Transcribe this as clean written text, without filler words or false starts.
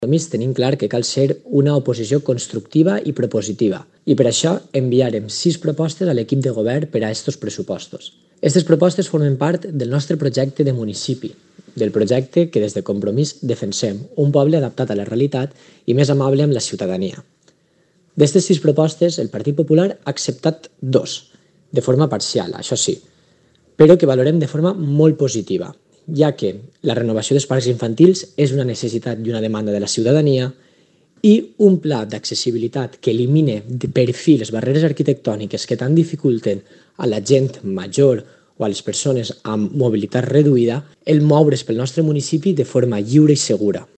Compromís tenim clar que cal ser una oposició constructiva i propositiva, i per això enviarem 6 propostes a l'equip de govern per a aquests pressupostos. Aquestes propostes formen part del nostre projecte de municipi, del projecte que des de Compromís defensem, un poble adaptat a la realitat i més amable amb la ciutadania. D'aquestes 6 propostes, el Partit Popular ha acceptat 2, de forma parcial, això sí, però que valorem de forma molt positiva, ja que la renovació dels parcs infantils és una necessitat i una demanda de la ciutadania i un pla d'accessibilitat que elimine per fi les barreres arquitectòniques que tant dificulten a la gent major o a les persones amb mobilitat reduïda el moure's pel nostre municipi de forma lliure i segura.